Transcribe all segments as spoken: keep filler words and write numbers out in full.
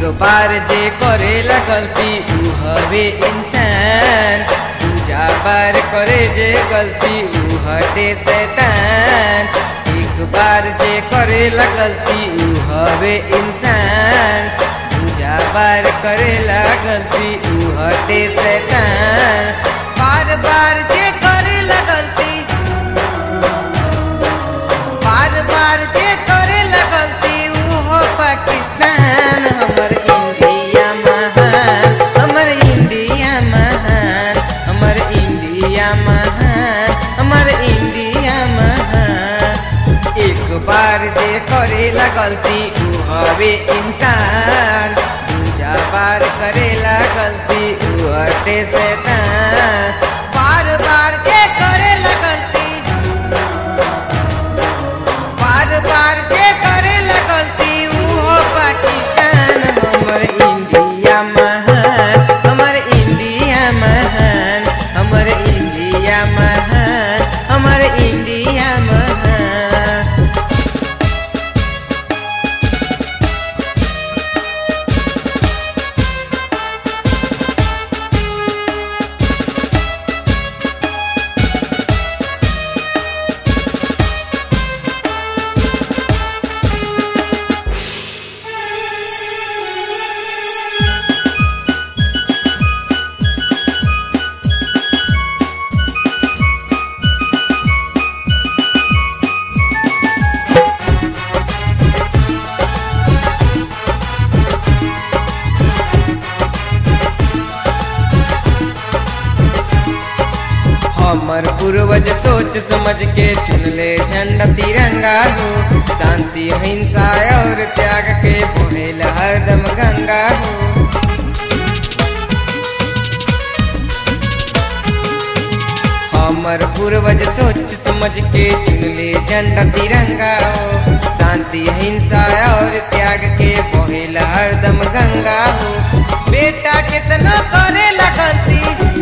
बार जे करेला गलती ऊ हवे इंसान, दूजा बार करे जे गलती ऊ हटे शैतान। एक बार जे करेला गलती ऊ हवे इंसान, दूजा बार करेला गलती ऊ हटे शैतान। बार बार जे करेला गलती, बार बार जे करेला गलती ऊ हो पाकिस्तान। हमर इंडिया महान, हमर इंडिया महान, हमर इंडिया महान, हमर इंडिया महान। एक बार जे करेला गलती ऊ हवे इंसान, दूजा बार करेला गलती ऊ हटे शैतान। बार बार जे करेला गलती, बार बार जे करेला गलती ऊ हो पाकिस्तान। हमर इंडिया महान, हमर इंडिया महान, हमर इंडिया महान, हमर इंडिया महान। हमर पूर्वज सोच समझ के चुनले झंडा तिरंगा हो, शांति अहिंसा और त्याग के बहेल हरदम गंगा हो। हमर पूर्वज सोच समझ के चुनले झंडा तिरंगा हो, शांति अहिंसा और त्याग के बहेल हरदम गंगा हो। बेटा कितना करेला गलती,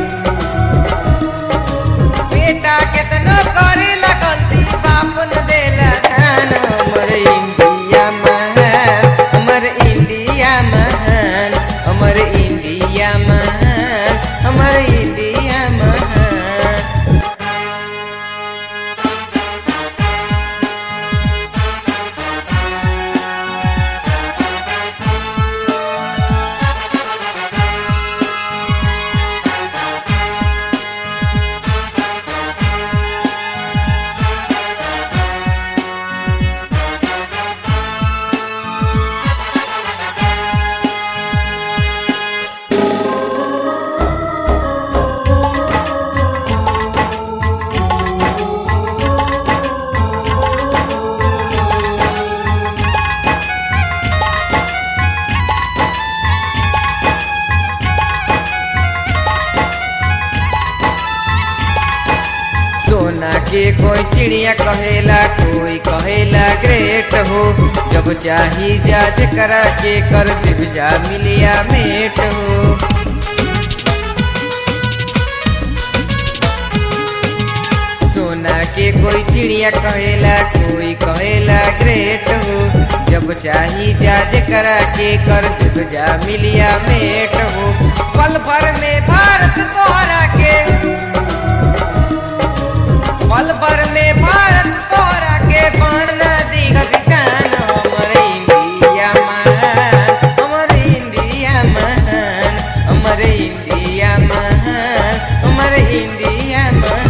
बेटा कितना करेला गलती बाप न देला ध्यान। हमर इंडिया महान, हमर इंडिया महान, हमर इंडिया महान, हमर इंडिया महान। सोना के कोई चिड़िया कहेला, कोई कहेला ग्रेट हो, जब चाही जाज करा के कर दिवजा मिलिया मेट हो। सोना के कोई चिड़िया कहेला, कोई कहेला ग्रेट हो, जब चाही जाज करा के कर दिवजा मिलिया मेट हो। पल भर में भारत तोहरा के, पल भर में भारत तोरा के बाण नदी किसान। हमर इंडिया महान, हमर इंडिया महान, हमर इंडिया महान, हमर इंडिया महान।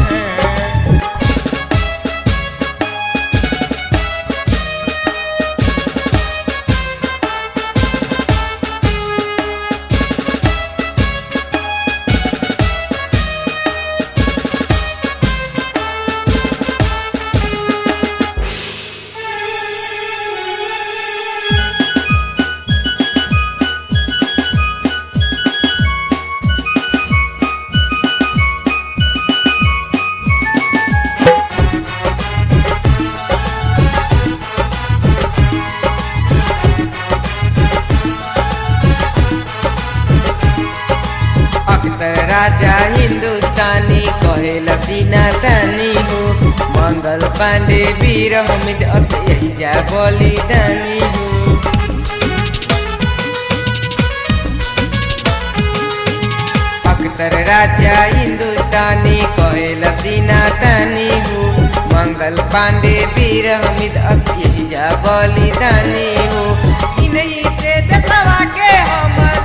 राजा हिंदुस्तानी कहेला सीना तानी हो, मंगल पांडे वीर हमिद अस यही जा बलिदानी हो। राजा हिंदुस्तानी कहेला सीना तानी हो मंगल पांडे वीर हमिद अस यही जा बलिदानी हो इन्हीं से देशवा के हमर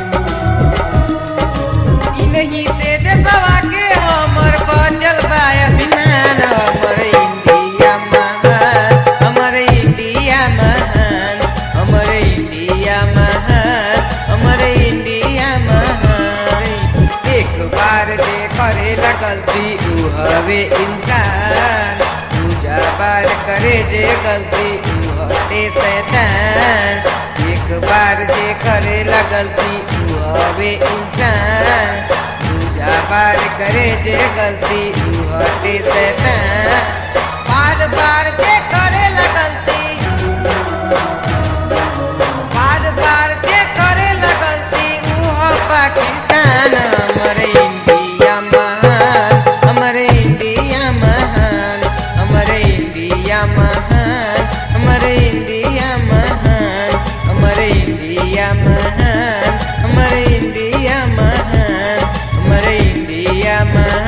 इन्हीं से देशवा के हमर बचल बा अभिमान हमर इंडिया महान हमर इंडिया महान हमर इंडिया महान हमर इंडिया महान एक बार जे करेला गलती ऊ हवे इंसान दूजा बार करे जे गलती ऊ हटे शैतान एक बार जे करेला गलती ऊ हवे इंसान दूजा बार करे जे गलती ऊ हटे शैतान बार बार जे करेला गलती बार बार जे करेला गलती ऊ ह पाकिस्तान हमर इंडिया महान हमर इंडिया महान हमर इंडिया महान हमर इंडिया महान हमर इंडिया महान हमर इंडिया महान हमर इंडिया महान